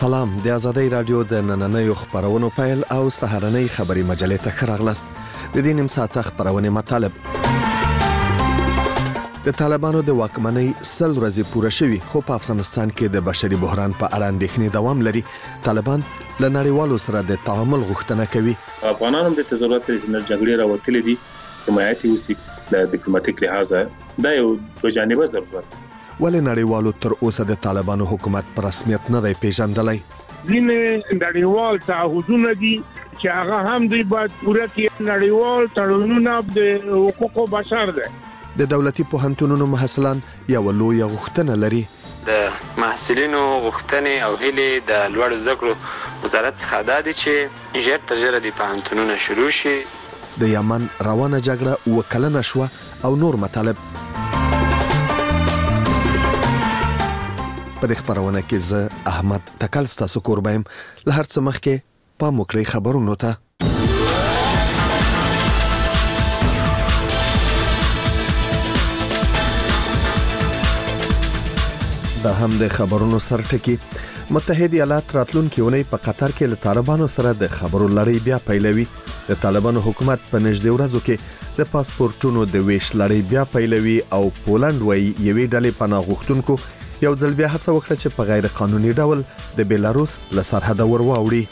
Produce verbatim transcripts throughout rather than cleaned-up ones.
سلام د ازادۍ رادیو د نننیو خبرونو پیل او سهارنۍ خبري مجلې ته خراغلاست. د دې نیم ساعت خبرونه مطالب د طالبانو د واکمنۍ سل ورځې پوره شوي خو په افغانستان کې د بشري بحران په اړه اندېښنې دوام لري. طالبان له نړیوالو سره د تعامل غوښتنه کوي. افغانانو د ضرورت د جګړې راوتلې دي حمایت وسی د ډیپلوماټیک لحاظه دا یو بجانبه ضرورت. ولې نړیوالو تر اوسه د طالبانو حکومت په رسمیت نه دی پیژندلی؟ ځینې نړیوال تعهدونه دي چې هغه هم دوی باید پوره کړي. نړیوال تړونونه د حقوقو بشر دي. د دولتي پوهنتونونو محصلان یو لوی غوښتنه لري. د محصلینو غوښتنې او هیلې د لوړ زده کړو وزارت څخه دا دي چې ژر تر ژره د پوهنتونونو شروع شي. د یمن روانه جګړه وکلنه شوه او نور مطالب. په دې خبرونه کې زه احمد تکل ستاسو قربایم. له هر څه مخکې پام وکړئ خبرونو ته. دا هم د خبرونو سرټکی. متحده ایالات راتلونکي اونۍ په قطر کې له طالبانو سره د خبرو لړۍ بیا پیلوي. د طالبانو حکومت په نږدې ورځو کې د پاسپورتونو د ویش لړۍ بیا پیلوي او پولند وایي یوې ډلې پناه غوښتونکو یو ځل بیا هڅه وکړه چې په غیر قانوني ډول د بیلاروس له سرحده ور واوړي.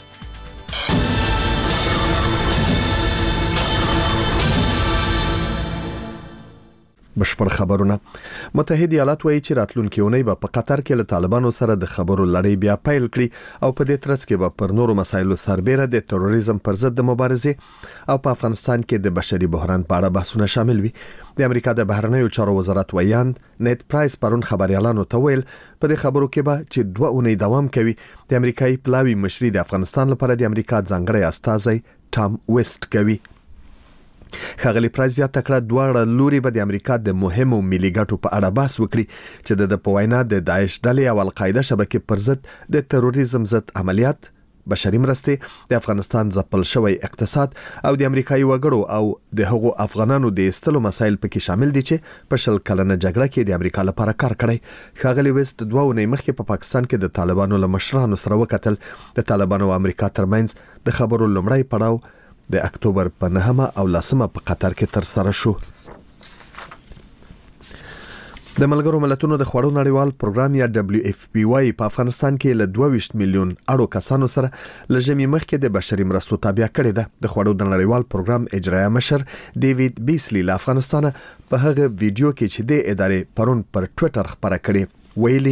بشپړ خبرونه. متحده ایالات وایي چې راتلونکي اونۍ به په قطر کې له طالبانو سره د خبرو لړۍ بیا پیل کړي او په دې ترڅ کې به پر نورو مسایلو سربېره د تروریزم پر ضد د مبارزې او په افغانستان کې د بشري بحران په اړه بحثونه شامل وي. د امریکا د بهرنیو چارو وزارت ویاند نیت پرایس پرون خبريالانو ته ویل په دې خبرو کې به چې دوه اونۍ دوام کوي. د امریکایي پلاوی مشري د افغانستان لپاره د امریکا ځانګړی استازی ټام ویسټ کوي. خغلی پرایس زیاته کړه دواړه لوري به د امریکا د مهمو ملي ګټو په اړه بحث وکړي چې د پوینا د داعش ډلې او القاعده شبکې پر ضد د تروریزم ضد عملیات، بشري مرستې، د افغانستان ځپل شوی اقتصاد او د امریکایي وګړو او د هغو افغانانو د ایستلو مسایل پکې شامل دي چې په شل کلنه جګړه کې د امریکا لپاره کار کړی. خغلی ویسټ دوه اونۍ مخکې په پاکستان کې د طالبانو له مشرانو سره وکتل. د طالبانو او امریکا ترمنځ د خبرو لومړی پړاو د اکتوبر په نهمه او لسمه په قطر کې تر سره شو. د ملګرو ملتونو د خوړو نړیوال پروګرام یا دبليو اف پی واي په افغانستان کې له دوه ویشت میلیون اړو کسانو سره لږه مخکې د بشري مرستو تابع کړي ده. د خوړو د نړیوال پروګرام اجرایه مشر ډیوډ بیسلی له افغانستان په هغه ویډیو کې چې د ادارې پرون پر ټوئیټر خبره کړي ویلي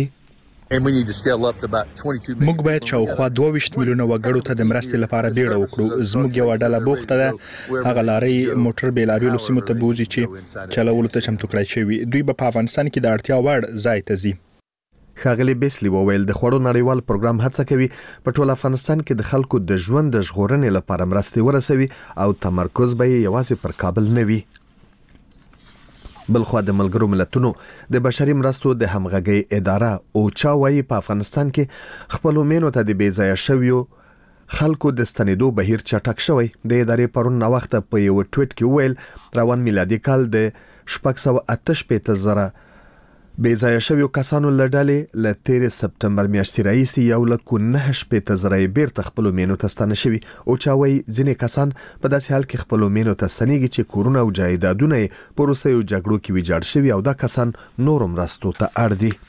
موږ باید شاوخوا دوه ویشت میلیونه وګړو ته د مرستې لپاره بیړه وکړو. زموږ یو ډله بوخته ده. هغه لارې موټر بیلابیلو سیمو ته بوزي چې چلولو ته چمتو کړای شوی. دوی به په افغانستان کې د اړتیا وړ ځای ته ځي. خغلی بیسلی وویل د خوړو نړیوال پروګرام هڅه کوي په ټول افغانستان کې د خلکو د ژوند د ژغورنې لپاره مرستې ورسوي او تمرکز به یوازې پر کابل نه وي. بلخوا د ملګرو ملتونو د بشري مرستو د همغږي اداره اوچا وايي په افغانستان کې خپل مینو ته د بیځایه شویو خلکو د ستنېدو بهیر چټک شوی. د ادارې پرون نو وخت په یو ټویټ کې ویل روان میلادي کال د شپږ سوه اته شپېته زره بیځایه شویو کسانو لړلې ل تیر سپتمبر میاشتې راهیسې یو لک نه شپېته زره بیرته خپل مینو ته ستنه شوي. اوچا وايي ځینې کسان په داسې حال کې خپل مینو ته ستنېږي چې کورونه او جایدادونه په وروستیو جګړو کې ویجاړ شوي او دا کسان نورم مرستو ته اړ دي.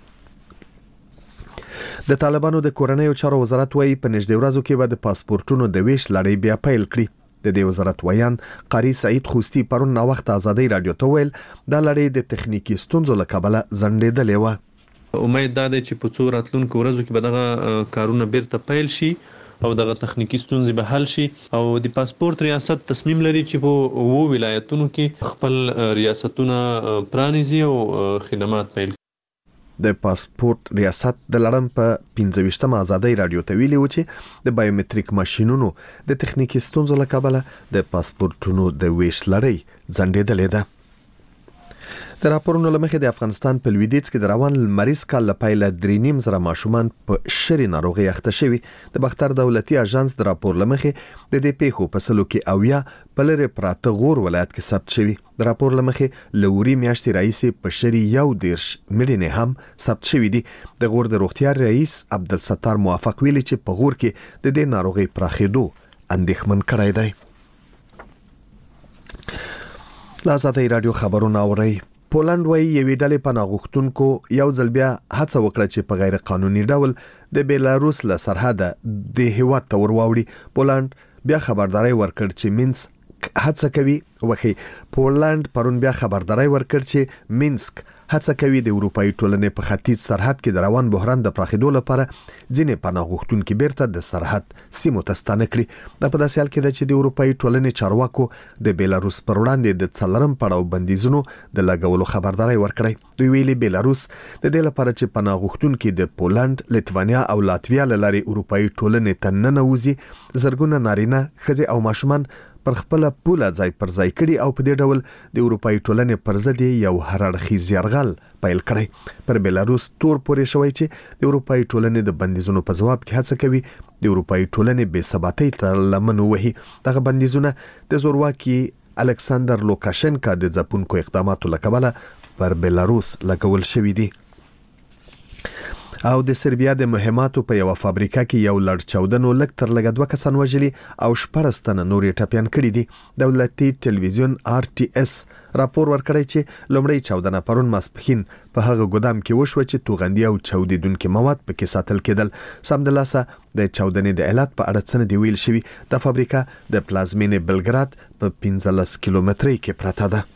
د طالبانو د کورنیو چارو وزارت وايي په نږدې ورځو کې به د پاسپورتونو د ویش لړۍ بیا پیل کړي. د دې وزارت ویان قاری سعید خوستی پرون نو وخت ازادۍ رادیو ته ویل دا لړۍ د تخنیکی ستونزو له کبله ځنډېدلې و. امید دا دی چې په څو راتلونکو ورځو کې به دغه کارونه بیرته پیل شي او دغه تخنیکی ستونزې به حل شي او د پاسپورت ریاست تصمیم لري چې په وو ولایتونو کې خپل ریاستونه پرانیزي او خدمات پیل. د پاسپورت ریاست د لړم په پنځه ویشتمه ازادۍ رادیو ته ویلي و چې د بایومټریک ماشینونو د تخنیکی ستونزو له کبله د پاسپورتونو د ویش لړۍ ځنډېدلې ده. د راپورونو لمخې د افغانستان په لویدیځ کې د روان لمریز کال لپاره درې نیم زره ماشومان په شری ناروغي اخته شوي. د بختر دولتي اژانس د راپور لمخې د دې پیښو په سلو کې اویا په لری پراته غور ولایت کې ثبت شوي. د راپور لمخې لوري میاشتې رئیس په شری یو دیرش ملینه هم ثبت شوي دي. د غور د روغتیا رئیس عبدالستار موافق ویلي چې په غور کې د دې ناروغي پراخېدو اندېښمن کړی دی. لازادي رادیو خبرونه اوري. پولند وایي یوې ډلې پناه غوښتونکو یو ځل بیا هڅه وکړه چې په غیر قانوني ډول د بیلاروس له سرحده د هیواد ته ورواوړي. پولند بیا خبرداري ورکړ چې مینسک هڅه کوي وخی پولند پرون بیا خبرداري ورکړ چې مینسک هڅه کوي د اروپאי ټولنې په ختیځ سرحد کې د روان بحران د پراخېدو لپاره ځینې پناه غوښتونکي بیرته د سرحد سیمو ته ستانه کړي. د په داسې حال کې ده چې د اروپאי ټولنې چارواکو د بیلاروس پر وړاندې د څلورم پړاو بندیزونو د لګولو خبرداري ورکړی. دوی ویلي بیلاروس د دې لپاره چې پناه غوښتونکي د پولند، لیتوانیا او لاتویا له لارې اروپאי ټولنې ته ننوځي زرګونه نارینه، ښځې او ماشومان پر خپل پوله ځای پر ځای کړي او په دې ډول د اروپאי ټولنې پر ضد یو هرړخیز یرغل پیل کړی. پر بیلاروس تور پورې شوی چې د اروپאי ټولنې د بندیزونو په جواب کې هڅه کوي د اروپאי ټولنې بې ثباتۍ ته لمن وهي. دغه بندیزونه د زورواکي الکساندر لوکاشنکا د ځپونکو اقداماتو له کبله پر بیلاروس لګول شوی دي. او د سربیا د مهماتو په یو فابریکه کې یو لړ چاودنو لږ تر لږه دوه کسان وژلي او شپږ تنه نورې ټپيان کړي دي. دولتي ټلویزیون آر ټي اس راپور ورکړی چې لومړی چاودنه پرون ماسپښین په هغه ګودام کې وشوه چې توغندي او چاودیدونکي مواد پکې ساتل کېدل. سمدلاسه د چاودنې د علت په اړه څه دی ویل شوی. د فابریکه د پلازمینې بلګراد په پنځلس کیلومترۍ کې پراته ده.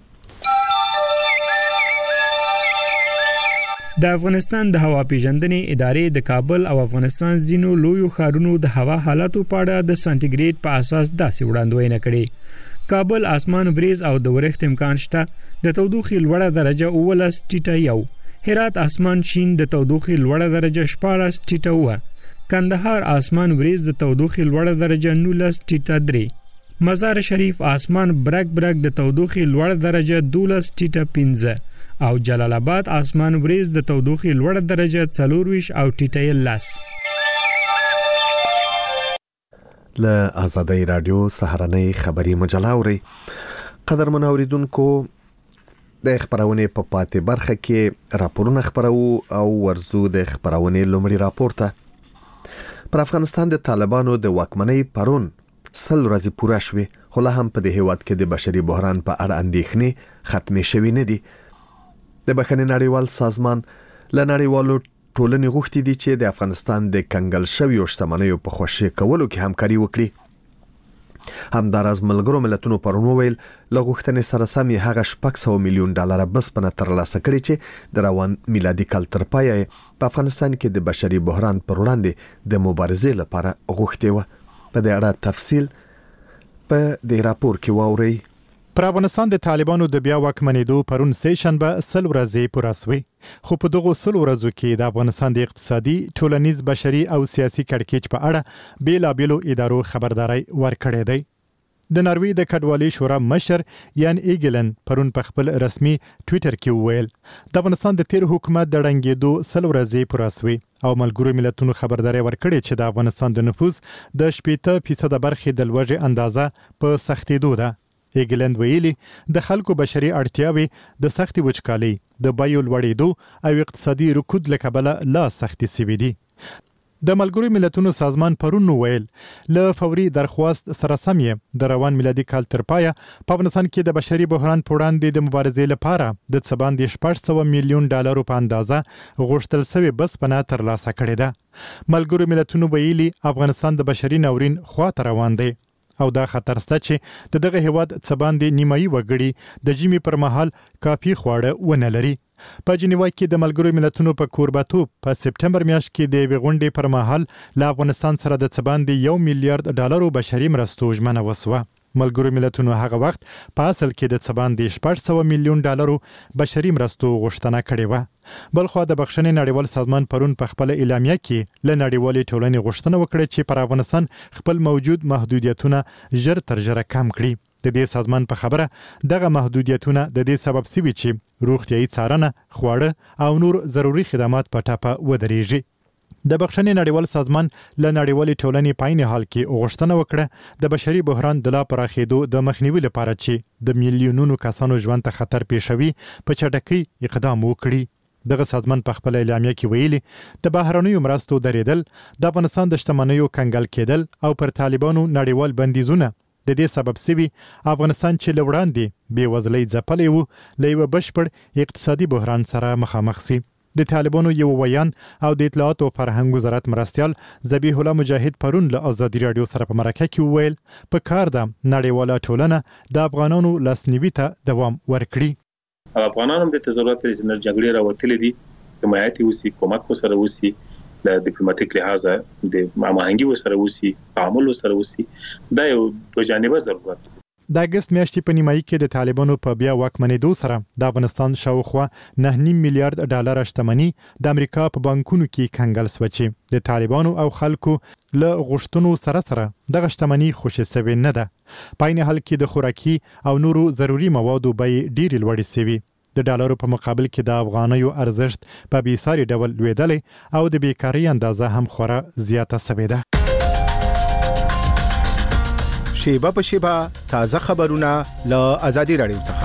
د افغانستان د هوا پیژندنې ادارې د کابل او افغانستان ځینو لویو ښارونو د هوا حالاتو په اړه د سانټیګریډ په اساس داسې وړاندوینه کړې. کابل اسمان وریځ او د ورښت امکان شته. د تودوخې لوړه درجه اوولس ټیټه یو. هرات اسمان شین د تودوخې لوړه درجه شپاړس ټیټه وه. کندهار اسمان وریځ د تودوخې لوړه درجه نولس ټیټه درې. مزار شریف اسمان برګ برګ د تودوخې لوړه درجه دولس ټیټه پنځه. او جلال آباد اسمان وریځ د تودوخې لوړه درجه څلور ویشت او ټیټه لس. له آزادۍ رادیو سهارنۍ خبري مجله اوري. قدرمن اوریدونکو د خبرونه په پاتې برخه کې راپورونه خبرو او ورزو د خبرونه لومړی راپورته. پر افغانستان د طالبانو د واکمنۍ پرون سل ورځې پوره شوې، خو لا هم په دې هیواد کې د بشري بحران په اړه اندېښنې ختمې شوې نه دي. د بخښنې نړیوال سازمان له نړیوالو ټولنې غوښتي دي چې د افغانستان د کنګل شویو شتمنیو په خوشي کولو کې همکاري وکړي. همداراز ملګرو ملتونو پرون ویل له غوښتنې سره سم هغه شپږ سوه میلیون ډالر بسپنه ترلاسه کړي چې د روان میلادي کال تر پایه په افغانستان کې د بشري بحران پر وړاندې د مبارزې لپاره غوښتي و. په دې اړه تفصیل په دې راپور کې واورئ. پر افغانستان د طالبانو د بیا واکمنېدو پرون سه شنبه سل ورځې پوره شوې، خو په دغه سل ورځو کې د افغانستان د اقتصادي، ټولنیز، بشري او سیاسي کړکېچ په اړه بیلابېلو ادارو خبرداري ورکړې دی. د ناروې د کډوالۍ شورا مشر یان ایګلن پرون په خپل رسمي ټوئیټر کې وویل د افغانستان د تیر حکومت د ړنګېدو سل ورځې پوره شوې او ملګرو ملتونو خبرداري ورکړې چې د افغانستان د نفوس د شپږ فیصد برخې د لوږې اندازه په سختېدو ده. ایګلند ویلي د خلکو بشري اړتیاوې د سختي وچکالۍ، د بیو لوړېدو او اقتصادي رکود له کبله لا سختي سوي دي. د ملګرو ملتونو سازمان پرون ویل له فوري درخواست سره سم یې د روان میلادي کال تر پایه په افغانستان کې د بشري بحران په وړاندې د مبارزې لپاره د څه باندې شپږ سوه میلیون ډالرو په اندازه غوښتل شوې بسپنه ترلاسه کړې ده. ملګرو ملتونو ویلي افغانستان د بشري ناورین خواته روان دی او دا خطر شته چې د دغه هیواد څه باندې نیمایي وګړي د ژمي پر مهال کافي خواړه ونه لري. په جنیوا کې د ملګرو ملتونو په کوربتوب په سپټمبر میاشت کې د یوې غونډې پر مهال له افغانستان سره د څه باندې یو میلیارډ ډالرو بشري مرستو ژمنه وسوه. ملګرو ملتونو هغه وخت په اصل کې د څه باندې شپږ سوه میلیون ډالرو بشري مرستو غوښتنه کړې وه. بلخوا د بخښنې نړیوال سازمان پرون په خپل اعلامیه کې له نړیوالې ټولنې غوښتنه وکړه چې پر افغانستان خپل موجود محدودیتونه ژر تر ژره کم کړي. د دې سازمان په خبره دغه محدودیتونه د دې سبب سوي چې روغتيایي څارنه، خواړه او نور ضروري خدمات په ټاپه ودرېږي. د بخښنې نړیوال سازمان له نړیوالې ټولنې په عین حال کې غوښتنه وکړه د بشري بحران د لا پراخېدو د مخنیوي لپاره چې د میلیونونو کسانو ژوند ته خطر پېښوي په چټکۍ اقدام وکړي. دغه سازمان په خپل اعلامیه کې ویلي د بهرنیو مرستو درېدل، د افغانستان د شتمنیو کنګل کېدل او پر طالبانو نړیوال بندیزونه د دې سبب سوي افغانستان چې له وړاندې بېوزلۍ ځپلی و له یوه بشپړ اقتصادي بحران سره مخامخ سي. د طالبانو یو ویان او د اطلاعات او فرهنګ وزارت مرستیال ذبیح الله مجاهد پرون له ازادي رادیو سره په مرکه کې وویل په کار ده نړیواله ټولنه د افغانانو لاسنیوي ته دوام ورکړي. افغانانو د ضرورت لري چې جګړې راوتلې دي، حمایت وسی، کومک سره وسی، د ډیپلوماټیک لحاظه د هماهنګي سره وسی، تعامل سره وسی، دا یو دوه جانبه ضرورت. د اگست میاشتې په نیمایي کې د طالبانو په بیا واکمنېدو سره د افغانستان شاوخوا نه نیم میلیارډ ډالر شتمني د امریکا په بانکونو کې کنګل شوه چې د طالبانو او خلکو له غوښتنو سره سره دغه شتمني خوشې سوي نه ده. په عین حال کې د خوراکي او نورو ضروري موادو بیې ډېرې لوړې سوي. د ډالرو په مقابل کې د افغانیو ارزښت په بېساري ډول لوېدلی او د بیکارۍ اندازه هم خورا زیاته سوې ده. شیبه په شیبه تازه خبرونه له ازادي رادیو څخه.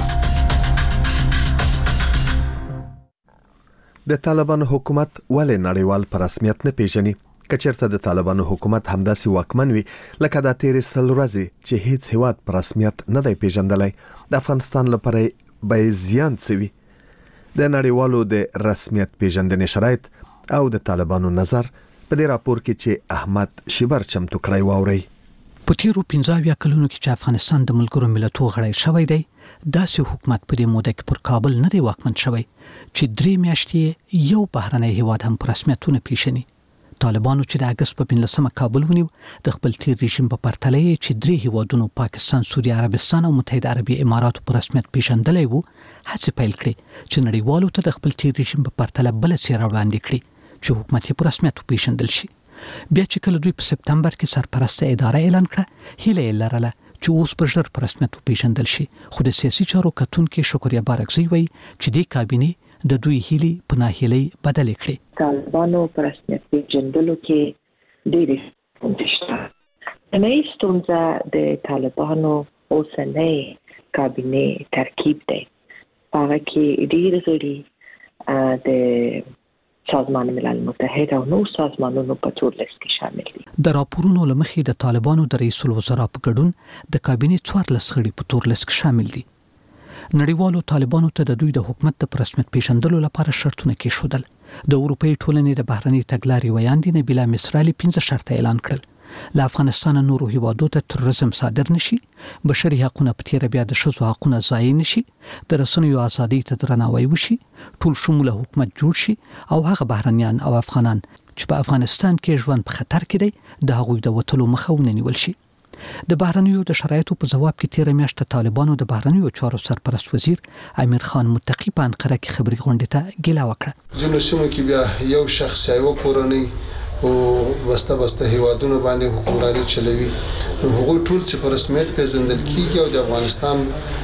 د طالبانو حکومت ولې نړیوال په رسمیت نه پیژني؟ کچېرته د طالبانو حکومت همداسې واکمن وي لکه د تیرې سل ورځې چې هیڅ هیواد په رسمیت نه دی پیژندلی، د افغانستان لپاره به زیان سوي. د نړیوالو د رسمیت پیژندنې شرایط او د طالبانو نظر په دې راپور کې چې احمد شیبر چمتو کړی واوري. په تیرو پنځه اویا کلونو کې چې افغانستان د ملګرو ملتونو غړی شوی دی، داسې حکومت په دې موده کې پر کابل نه دی واکمن شوی چې درې میاشتې یو بهرنی هیواد هم په رسمیتونه پیژني. طالبانو چې د اگست په پنځلسمه کابل ونیو، د خپل تیر رژیم په پرتله چې درې هیوادونو پاکستان، سوریه عربستان او متحده عربي اماراتو په رسمیت پیژندلی وو، هڅې پیل کړې چې نړیوالو ته د خپل تیر رژیم په پرتله بله څېره وړاندې کړي چې حکومت یې په رسمیت وپیژندل شي. بیا چې کله دوی په سپتمبر کې سرپرسته اداره اعلان کړه، هیله یې لرله چې اوس به ژر په رسمیت وپیژندل شي، خو د سیاسي چارو کتونکي شکریا بارکزی وایي چې دې کابینې د دوی هیلې په ناهیلۍ بدلې کړې. طالبانو په رسمیت پیژندلو کې ډېرې ستونزې شته. نوې ستونزه د طالبانو اوسنۍ کابینې ترکیب دی. هغه کې ډېر غړي د سازمان ملل متحد او نور سازمانونو په تورلس کې شامل دي. د راپورونو لمخې د طالبانو د رئیس الوزرا په ګډون د کابینې څوارلس غړي په تورلس کې شامل دي. نړیوالو طالبانو ته د دوی د حکومت د رسمیت پیژندلو لپاره شرطونه کېښودل. د اروپאי ټولنې د بهرنۍ تګلارې ویاندې نبیله مصرالي پنځه شرطه اعلان کړل. له افغانستان نورو هیوادو ته تروریزم صادر نشي، بشري حقوقونه په تیر بیا د ښځو حقوقونه ضایع نشي، د رسنیو ازادي ته درناوی وشي، ټول شموله حکومت جوړ شي او هغه بهرنیان او افغانان چې په افغانستان کې ژوند په خطر کې دی د هغوی د وټلو مخه ونیول شي. د بهرنیو د شرایطو په جواب کې تیر میاشت طالبانو د بهرنیو چارو سرپرست وزیر امیر خان متقی په انقره کې خبري غونډه ته ګیله وکړه. ځینو سیمو کې بیا یو شخص یو کورنۍ او وسته وسته هیوادونو باندې حکومرانی چلوي، هغه ټول چې په رسمیت پیژندل کیږي او د افغانستان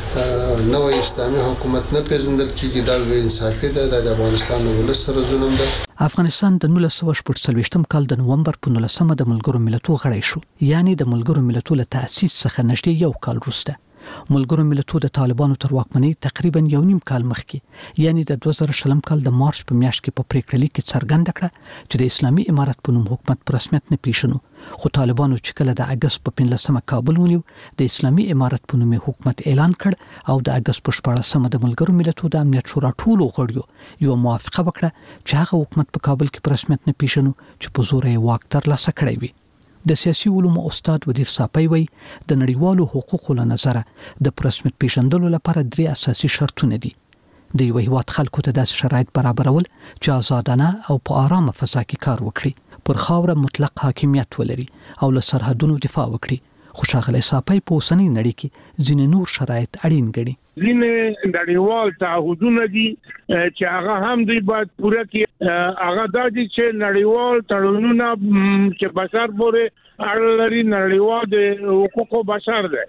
نوې اسلامي حکومت نه پیژندل کیږي، دا به انصافي ده. د افغانستان ولس سره ظلم ده. افغانستان د نولس سوه شپږ څلوېښتم کال د نومبر په نولسمه د ملګرو ملتونو غړی شو، یعنی د ملګرو ملتونو له تأسیس څخه نږدې یو کال وروسته. ملګرو ملتونو د طالبانو تر واکمنۍ تقریبا یو نیم کال مخکې، یعنی د دوه زره شلم کال د مارچ په میاشت کې په پریکړه لیک کې څرګنده کړه چې د اسلامي امارت په نوم حکومت په رسمیت نه پیژنو. خو طالبانو چې کله د اگست په پنځلسمه کابل ونیو، د اسلامي امارت په نوم حکومت اعلان کړ او د اگست په شپاړسمه د ملګرو ملتونو د امنیت شورا ټولو غړیو یو موافقه وکړه چې هغه حکومت په کابل کې په رسمیت نه پیژنو چې په زور یې واک ترلاسه کړی وي. د سیاسي علومو استاد ودیر صاپی وایي د نړیوالو حقوقو له نظره د رسمیت پیژندلو لپاره درې اساسي شرطونه دي. د یو هیواد خلکو ته داسې شرایط برابرول چې آزادانه او په آرامه فضا کې کار وکړي، پر خاوره مطلق حاکمیت ولري او له سرحدونو دفاع وکړي. خو ښاغلی صاپی په اوسنۍ نړۍ کې ځینې نور شرایط اړین ګڼي. ځینې نړیوال تعهدونه دي چې هغه هم دوی باید پوره کړي. هغه دا دي چې نړیوال تړونونه چې بشر پورې اړه لري، نړیوال د حقوقو بشر دی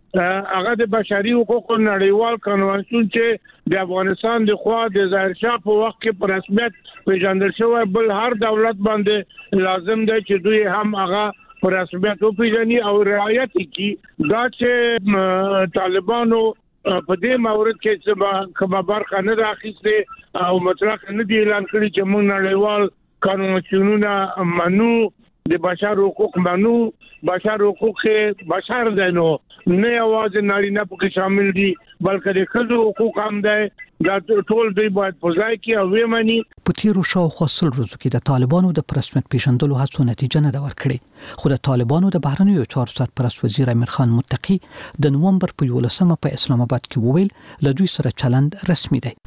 هغه د بشري حقوقو نړیوال کنوانسیون چې د افغانستان د خوا د ظاهر شاه په وخت کې په رسمیت پیژندل شوی بل هر دولت باندې لازم دی چې دوی هم هغه په رسمیت وپیژني او رعایت کړي دا چې طالبانو په دې مورد کې چې کومه برخه نه راخېسته او مطلق نه دی اعلان کړی چې موږ نړیوال کنوانسیونونه منو د بشر حقوق منو بشر حقوق بشر دی نو نه आवाज نارینه پکې شامل دي بلکې د ښځو حقوق هم دی دا ټول دی باید په ځای کې او ومني. په تیرو شاوخوا سل ورځو کې د طالبانو د رسمیت پیژندلو هڅو نتیجه نه ده ورکړې خو د طالبانو د بهرنیو چارو سرپرست وزیر امیر خان متقی د نومبر په یولسمه په اسلام آباد کې وویل له دوی سره چلند رسمي دی.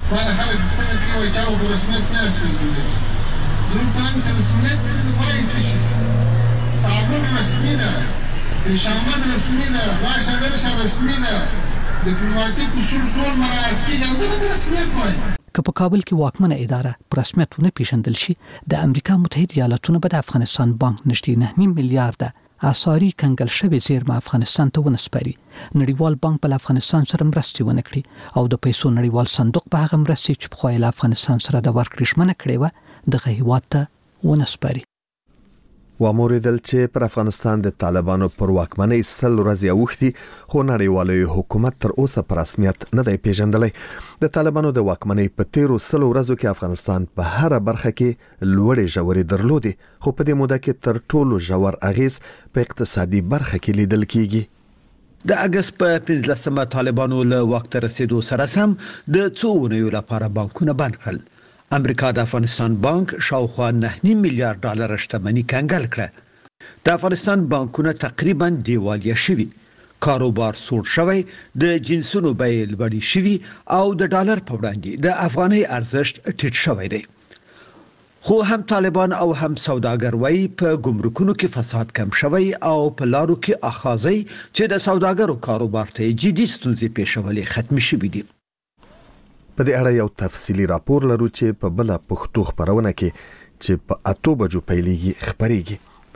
تعامل رسمي ده شامل رسمي ده راشه درشه رسمي ده ډیپلوماټیک اصول ټول مراعات کیږي دا رسمیت وایي. که په کابل کې واکمنه اداره په رسمیت ونه پیژندل شي د امریکا متحده ایالاتونو به د افغانستان بانک نږدې نه میلیارډ اساري کنګل شوی زیرمه افغانستان ته ونسپاري. نړیوال بانک په افغانستان سره مرستې ونه کړي او د پیسو نړیوال صندوق په هغه مرستې چې په خوایله افغانستان سره د ورکړې ژمنه کړې و د هیواد ته ونسپاري. واموریدل چې پر افغانستان د طالبانو پر واکمنۍ سل ورځې اوښتي خو نړیوالي حکومت تر اوسه پر رسمیت نه دی پیژندلی. د طالبانو د واکمنۍ په تیرو سل ورځو کې افغانستان په هر برخه کې لوړې ژورې درلودي خو په دې موده کې تر ټولو ژور اغیز په اقتصادي برخه کې لیدل کیږي. د اگست په پنځلسمه طالبانو له وخت رسیدو سره سم د څو اونیو لپاره بانکونه بند کړل. امریکا د افغانستان بانک شاوخوا نه میلیارډ ډالر شتمنۍ کنګل کړه. د افغانستان بانکونه تقریبا دیوالیه شوي، کاروبار سوړ شوی، د جنسونو بیې لوړې شوي او د ډالر په وړاندې د افغانۍ ارزښت ټیټ شوی دی. خو هم طالبان او هم سوداګر وایي په ګمرکونو کې فساد کم شوی او په لارو کې اخاذي چې د سوداګرو کاروبار ته جدي ستونزې پیښولې ختم شوي دي. په دې اړه یو تفصیلی راپور لرو چې په بل پښتو خبرونه کې چې په اته بجو پیلېږي خبريږي.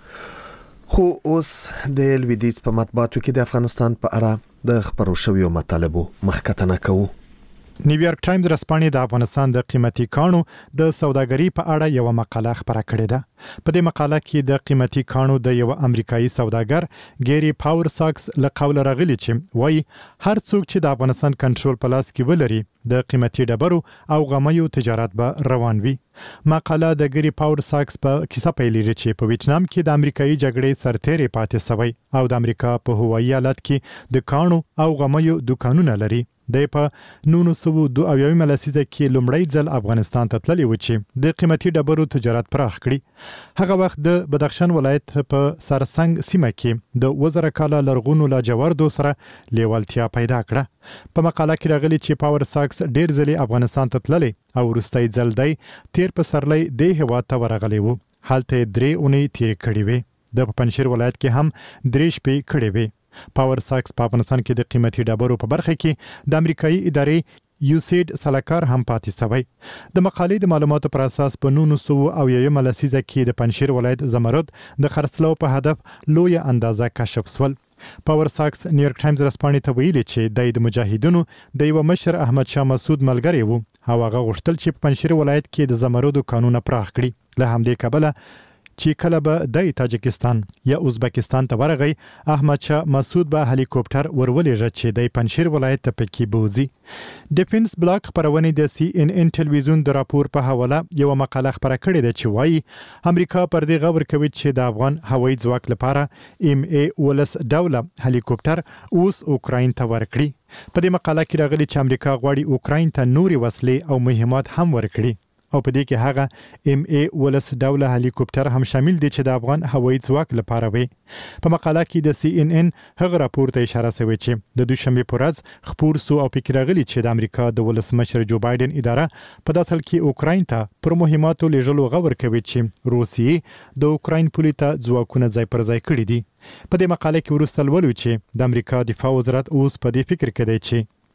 خو اوس د لویدیز په مطبوعاتو کې د افغانستان په اړه د خبرو شویو مطالبو مخکتنه کوو. نیویارک ټایمز رسپانې د افغانستان د قیمتي کانو د سوداګرۍ په اړه یو مقاله خبره کړې ده. په دې مقاله کې د قیمتي کانو د یو امریکایي سوداګر ګيري پاور ساکس له قوله راغلي چې وایي هر څوک چې د افغانستان کنټرول په لاس کې ولري د قیمتي ډبرو او غمیو تجارت به روان وي. مقاله د ګيري پاور ساکس په کیسه پیلېږي چې په ویتنام کې د امریکایي جګړې سرتېري پاتې شوی او د امریکا په هوایي ایالت کې د کانو او غمیو دکانونه لري. د په نولس سوه دوه اویایم لسیزه کې لومړی ځل افغانستان ته تللی و چې د قیمتي ډبرو تجارت پراخ کړي. هغه وخت د بدخشان ولایت په سرسنګ سیمه کې د وزره کاله لرغونو لاجوردو سره لیوالتیا پیدا کړه. په مقاله کې راغلي چې پاور ساکس ډیر ځلې افغانستان ته تللی او وروستۍ ځل دی تیر پسرلی د هیواد ته ورغلی و. هلته درې اونۍ تیر کړې وې. د پنځشیر ولایت کې هم درې شپې کړې وې. پاور ساکس په افغانستان کې د قیمتي ډبرو په برخه کې د امریکایي ادارې یوسید سلاکار هم پاتې شوی. د مقالې د معلوماتو پر اساس په نولس سوه اویایم لسیزه کې د پنځشیر ولایت زمرد د خرڅلاو په هدف لوی اندازه کشف شول. پاور ساکس نیویارک ټایمز رسپانې ته ویلي چې د مجاهدینو د یو مشر احمد شاه مسعود ملګری وو او هغه غوښتل چې په پنځشیر ولایت کې د زمردو کانونه پراخ کړي. له همدې کبله چې کله به د تاجکستان یا ازبکستان ته ورغی احمد شاه مسعود به هلیکوپټر ورولېږه چې د پنځشیر ولایت ته پکې بوزي. ډیفنس بلاک خبرونه د سی ان ان ټلویزیون د راپور په حواله یو مقاله خبره کړې ده چې وایي امریکا پر دې غور کوي چې د افغان هوایي ځواک لپاره ام ای ولس ډوله هلیکوپټر اوس اوکراین ته ورکړي. په دې مقاله کې راغلي چې امریکا غواړي اوکراین ته نوري وسلې او مهمات هم ورکړي او په دې کې هغه ام ای ولس ډوله هلیکوپټر هم شامل دي چې د افغان هوایي ځواک لپاره وي. په مقاله کې د سی ان ان هغه راپور ته اشاره شوی چې د دوشنبه پر ورځ خبر سو او فکر غلي چې د امریکا د ولسمشر جو بایدن اداره په داسل کې اوکراین ته پر مهماتو لېږلو غور کوي چې روسیې د اوکراین پولیسو ځواکونه ځای پر ځای کړی دي. په دې مقاله کې ورسته لولو چې د امریکا دفاع وزارت اوس په دې فکر کې دی چې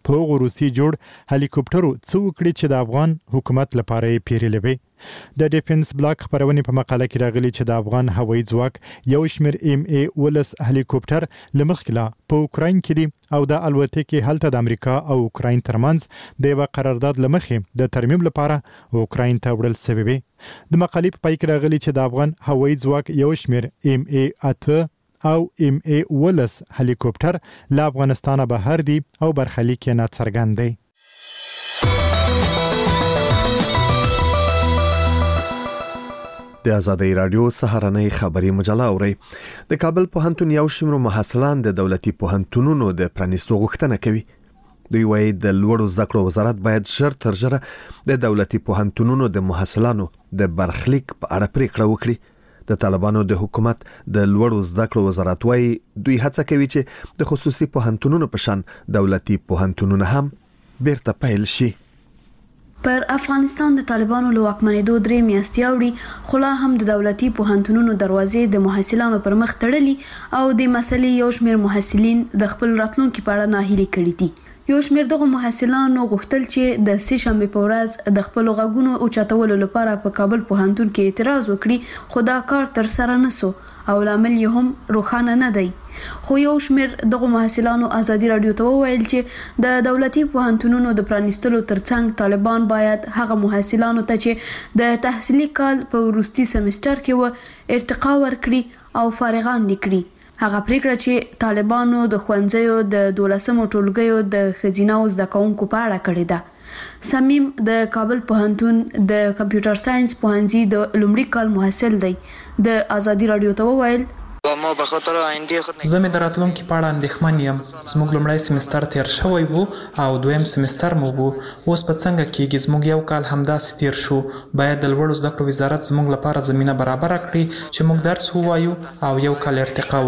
په روسي جوړ هلیکوپټرو څو کړي چې د افغان حکومت لپاره یې پیرلې وي. د ډیفنس بلاک خبرونه په مقاله کې راغلي چې د افغان هوایي ځواک یو شمېر ایم ای ولس هلیکوپټر لمخکله په اوکراین کې دي او د الوتکې هلته د امریکا او اوکراین ترمنځ د یو قرارداد لمخې د ترمیم لپاره اوکراین ته وړل شوی وي. د مقالې په پای کې راغلي چې د افغان هوایي ځواک یو شمېر ایم ای اته او ایم ای ولس هلیکوپټر له افغانستانه بهر دي او برخلیک یې ناڅرګند دی. د آزادۍ رادیو سهارنۍ خبري مجله اوري. د کابل پوهنتون یو شمېر محصلان د دولتي پوهنتونونو د پرانیستو غوښتنه کوي. دوی وايي د لوړو زده کړو وزارت باید ژر تر ژره د دولتي پوهنتونونو د محصلانو د برخلیک په اړه پریکړه وکړي. د طالبانو د حکومت د لوړو زده کړو وزارت وايي دوی هڅه کوي چې د خصوصي پوهنتونونو په شان دولتي پوهنتونونه هم بیرته پیل شي. پر افغانستان د طالبانو له واکمنېدو درې میاشتې اوړي، خو لا هم د دولتي پوهنتونونو دروازې د محصلانو پر مخ تړلي او د مسلې یو شمېر محصلین د خپل راتلونکي په اړه ناهیلي کړي دي. یو شمېر دغه محصلانو غوښتل چې د سې شنبې په ورځ د خپل غږونو اوچتولو لپاره په کابل پوهنتون کې اعتراض وکړي، خو دا کار تر سره نسو او لامل یې هم روښانه نه دی. خو یو شمېر دغه محصلانو ازادي رادیو ته وویل چې د دولتي پوهنتونونو د پرانیستلو ترڅنګ طالبان باید هغه محصلانو ته چې د تحصیلي کال په وروستي سمستر کې و ارتقا ورکړي او فارغان دي کړي. هغه پریکړه چې طالبانو د ښوونځیو د دولسمو ټولګیو د ښځینه زده کوونکو په اړه کړې ده. سمیم د کابل پوهنتون د کمپیوټر ساينس پوهنځي د لومړي کال محصل دی. د ازادي رادیو ته وویل ما به خاطر آینده خود زه مې د راتلونکي په اړه اندېښمن یم. زموږ لومړی سمستر تیر شوی وو او دویم سمستر مو وو. اوس په څنګه کېږي؟ زموږ یو کال همداسې تیر شو. باید د لوړو زده کړو وزارت زموږ لپاره زمینه برابره کړي چې موږ درس ووایو او یو کال ارتقا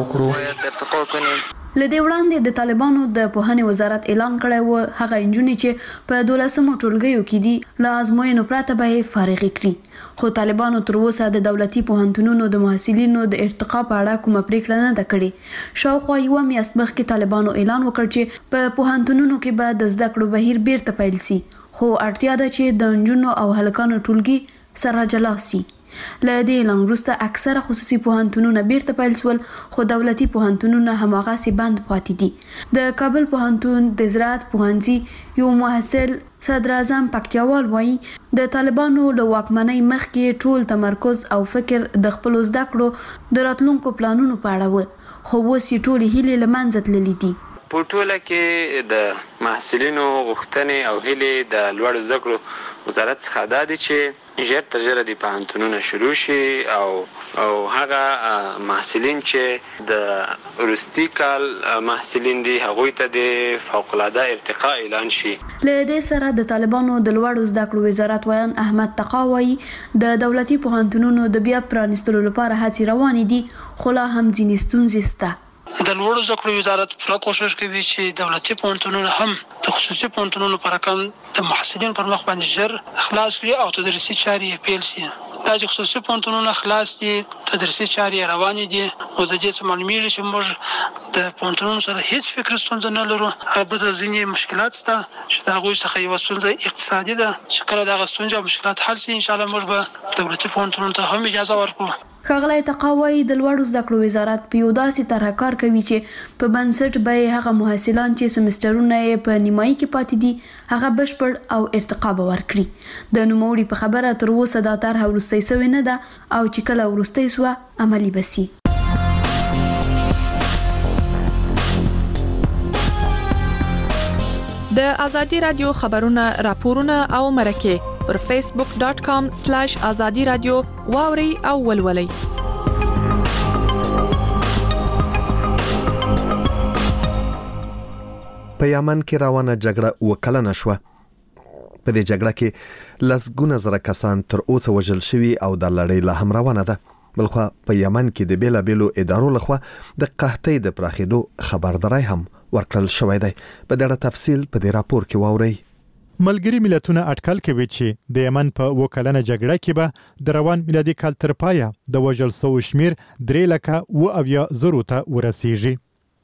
وکړو. لدې وړاندې د طالبانو د پوهنې وزارت اعلان کړی و هغه انجونې چې په دولسمو ټولګیو کې دي له ازموینو پرته به یې فارغې کړي. خو طالبانو تر اوسه د دولتي پوهنتونونو د محصلینو د ارتقا په اړه کومه پریکړه نه ده کړې. شاوخوا یوه میاشت مخکې طالبانو اعلان وکړ چې په پوهنتونونو کې به د زده کړو بهیر بیرته پیل شي، خو اړتیا ده چې د نجونو او هلکانو ټولګي سره جلا شي. له دې اعلان وروسته اکثره خصوصي پوهنتونونه بیرته پیل شول، خو دولتي پوهنتونونه هماغسې بند پاتې دي. د کابل پوهنتون د زراعت پوهنځي یو محصل صدر اعظم پکتیاوال وایي د طالبانو له واکمنۍ مخکې ټول تمرکز او فکر د خپل زده کړو د راتلونکو پلانونو په اړه و، خو اوس یې ټولې هیلې له منځه تللې دي. په ټوله کې د محصلینو غوښتنې او هیلې د لوړ زده کړو وزارت څخه دا دي چې ژر تر ژره د پوهنتونونه شروع شي او او هغه محصلین چې د وروستي کال محصلین دي هغوی ته د فوق العاده ارتقا اعلان شي. له دې سره د طالبانو د لوړو زده کړو وزارت ویان احمد تقاوی د دولتي پوهنتونونو د بیا پرانیستلو لپاره هڅې روانې دي، خو لا هم ځینې ستونزې شته. د لوړو زده کړو وزارت پوره کوشش کوي چې دولتي پوهنتونونه هم د خصوصي پوهنتونونو په رقم د محصلینو پر مخ باندې ژر خلاص کړي او تدریسي چارې یې پیل شي. دا چې خصوصي پوهنتونونه خلاص دي، تدریسي چارې روانې دي، نو د دې څه معلومیږي چې موږ د پوهنتونونو سره هیڅ فکر ستونزه نه لرو. البته ځینې مشکلات شته چې د هغوی څخه یوه ستونزه اقتصادي ده، چې کله دغه ستونزې او مشکلات حل شي انشاءالله موږ به دولتي پوهنتونونو ته هم اجازه ورکړو. ښاغلی تقاوی د لوړو زده کړو وزارت په یو داسې طرحه کار کوي چې په بنسټ به هغه محصلان چې سمسترونه یې په نیمایي کې پاتې دي هغه بشپړ او ارتقا به ورکړي. د نوموړي په خبره تر اوسه دا طرحه وروستۍ سوې نه ده او چې کله وروستۍ سوه عملي به سي. د ازادي رادیو خبرونه، راپورونه او مرکه پر فیسبوک ډاٹ کام سلیش ازادي رادیو واوري او ولولئ. په یمن کې روانه جګړه وکړه شوه. په دې جګړه کې لسګونه زره کسان تر اوسه وژل شوي او د لړۍ لا هم روانه ده. بلخوا په یمن کې د بیلابیلو ادارو لخوا د قحطۍ د پراخېدو خبرداري هم ورکړل شوې ده. په دغه تفصیل په دې راپور کې واورئ. ملګری ملتونه اټکل کوي چې د یمن په وکلنه جګړه کې به د روان میلادي کال تر پایه د وژل شوو شمیر درې لکه و اویا زرو ته ورسیږي.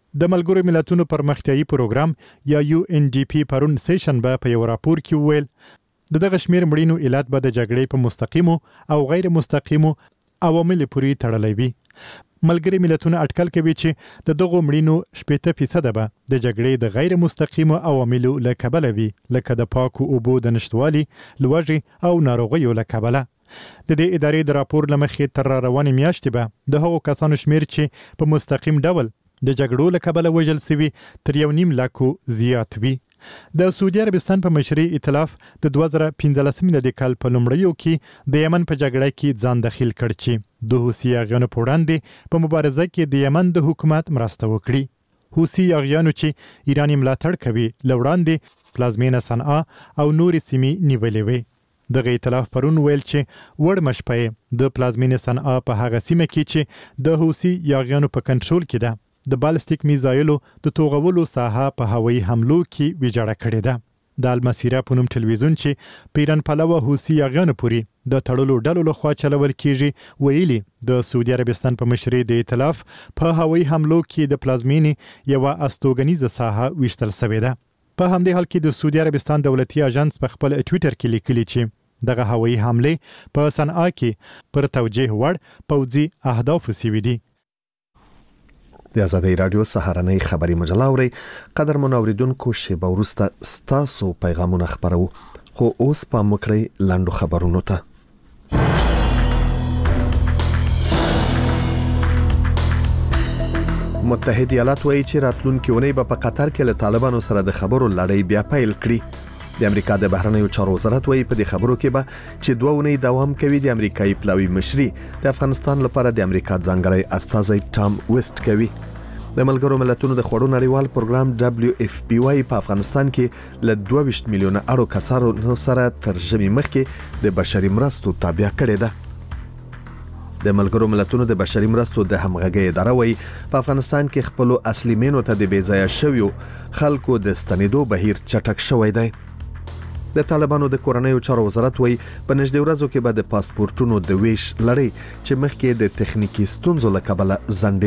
د ملګرو ملتونو پرمختیایي پروګرام یا یو ان ډي پی پرون سیشن به په یو راپور کې ویل د دغه شمیر مړینو علت به د جګړې په مستقیمو او غیر مستقیمو عوامل پورې تړلی وي. ملګري ملتونه اټکل کوي چې د دغو مړینو شپږ فیصد به د جګړې د غیر مستقیمو عواملو له کبله وي، لکه د پاکو اوبو د نشټوالي، لوږې او ناروغیو له کبله. د دې ادارې د راپور لمخې تر روانې میاشتې به د هغو کسانو شمیر چې په مستقیم ډول د جګړو له کبله وژل سوي تر یو نیم لاکو زیات وي. د سعودي عربستان په مشري ائتلاف د دوه زره پنځلس د کال په لومړیو کې د یمن په جګړه کې ځان دخیل کړ چې د حوثي اغیانو په وړاندې په مبارزه کې د یمن د حکومت مرسته وکړي. حوثي اغیانو چې ایران ملاتړ کوي له وړاندې پلازمینه صنعا او نورې سیمې نیولې وې. دغه ائتلاف پرون ویل چې وړ مشپې د پلازمینه صنعا په هغه سیمه کې چې د حوثي اغیانو په کنټرول کې ده د بالستیک میزایلو د توغولو ساحه په هوایي حملو کې ویجاړه کړې ده. د المسیره په نوم ټلویزیون چې په ایران پلوه حوثي اغیانو پورې د تړلو ډلو لخوا چلول کیږي ویلي د سعودي عربستان په مشرۍ د ائتلاف په هوایي حملو کې د پلازمینې یوه استوګنیزه ساحه ویشتل شوې ده. په همدې حال کې د سعودي عربستان دولتي اژانس په خپل ټویټر کې لیکلي چې دغه هوایي حملې په صنعا کې پر توجیه وړ پوځي اهداف سوي دي. د آزادۍ رادیو سهارنۍ خبري مجله اوري. قدر منوریدونکو شیبه وروسته ستاسو پیغامونه خبرو، خو اوس پام وکړئ لاندو خبرونو ته. متحده ایالات وایي چې راتلونکي اونۍ به په قطر کې له طالبانو سره د خبرو لړۍ بیا پیل کړي. د امریکا د بهرنیو چارو وزارت وایي په دې خبرو کې به چې دوه اونۍ دوام کوي. د امریکایي پلاوي مشري د افغانستان لپاره د امریکا ځانګړی استازی ټام ویسټ کوي. د ملګرو ملتونو د خوړو نړیوال پروګرام دبليو اف پی وايي په افغانستان کې له دوه ویشت میلیونه اړو کسانو سره تر ژمي مخکې د بشري مرستو تابع کړي ده. د ملګرو ملتونو د بشري مرستو د همغږۍ اداره وایي په افغانستان کې خپل اصلي مینو ته د بیځایه شویو خلکو د ستنېدو بهیر چټک شوی دی. د طالبانو د کورنیو چارو وزارت وایي په نږدې ورځو کې به د پاسپورتونو د ویش لړۍ چې مخکې د تخنیکی ستونزو له کبله ځنډ